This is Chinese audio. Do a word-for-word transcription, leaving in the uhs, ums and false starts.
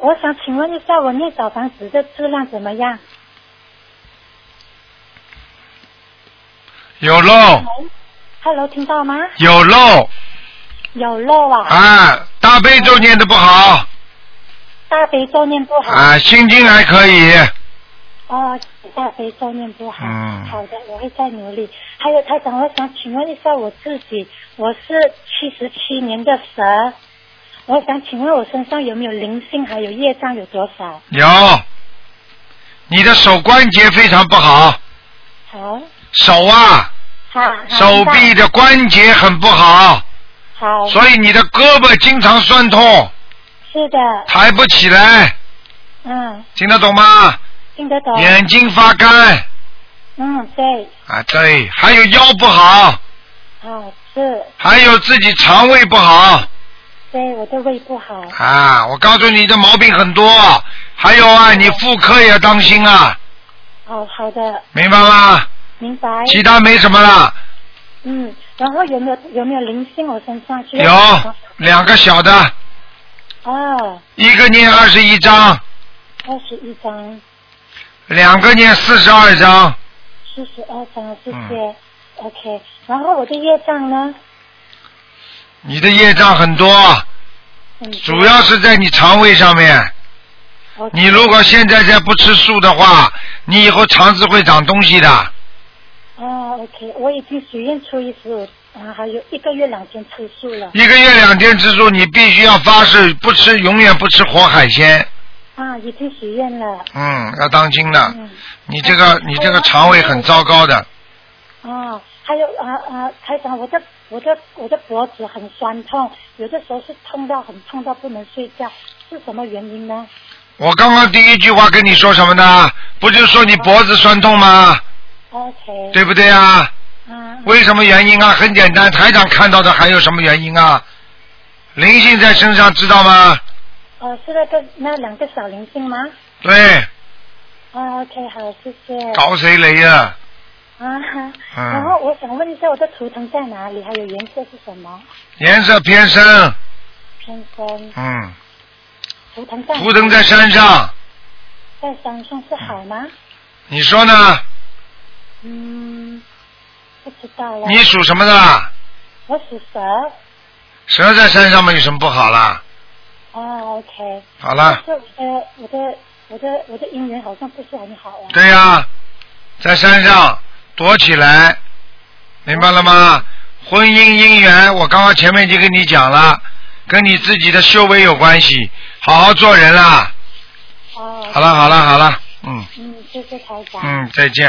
我想请问一下，我念小房子的质量怎么样？ 有漏。 Hello， 听到吗？ 有漏。 有漏啊。 啊，大悲咒念的不好。 大悲咒念不好。 啊，心经还可以。 哦，大悲咒念不好。 嗯。 好的，我会再努力。还有台长，我想请问一下我自己，我是七十七年的蛇，我想请问我身上有没有灵性，还有业障有多少？ 有。你的手关节非常不好。 好。 手啊。 好。 手臂的关节很不好。 好。 所以你的胳膊经常酸痛。 是的。 抬不起来。 嗯。 听得懂吗？ 听得懂。 眼睛发干。 嗯，对。 啊，对，还有腰不好。 哦，是。 还有自己肠胃不好。 对，我的胃不好。 啊，我告诉你的毛病很多，还有啊，你妇科也要当心啊。 哦，好的。 明白吗？ 明白。 其他没什么了。 嗯，然后有没有有没有灵性？我身上需要有两个小的。 哦。 一个念二十一章。 二十一章。 两个念四十二章。 四十二章，谢谢。嗯、OK， 然后我的业障呢？ 你的业障很多， 很多主要是在你肠胃上面。 Okay. 你如果现在再不吃素的话，你以后肠子会长东西的。 哦 ，OK， 我已经许愿初一十五啊，还有一个月两天吃素了。 一个月两天吃素，你必须要发誓不吃，永远不吃活海鲜。 啊，已经许愿了。 嗯，要当心的。 嗯、 你这个你这个肠胃很糟糕的。 哦，还有啊啊，台长，我的我的我的脖子很酸痛，有的时候是痛到很痛到不能睡觉，是什么原因呢？ 我刚刚第一句话跟你说什么呢？不就是说你脖子酸痛吗 ？OK。 对不对啊？ 嗯。 为什么原因啊？很简单，台长看到的还有什么原因啊？灵性在身上，知道吗？ 哦，是那个那两个小灵性吗？ 对。 哦 OK， 好，谢谢。 搞谁雷呀？ 啊，嗯、然后我想问一下，我的图腾在哪里？还有颜色是什么？ 颜色偏深。 偏深。 嗯。 图腾在。 图腾在山上。 在山上是好吗？ 你说呢？ 嗯，不知道了。 你属什么的？ 我属蛇。 蛇在山上嘛，有什么不好啦？ 哦 ，OK。 好了。 但是我的我的我的我的姻缘好像不是很好啊。 对呀、啊，在山上躲起来，明白了吗？婚姻姻缘，我刚刚前面已经跟你讲了，跟你自己的修为有关系，好好做人啦。 哦。 好了好了好了，嗯。 嗯，谢谢台长。 嗯，再见。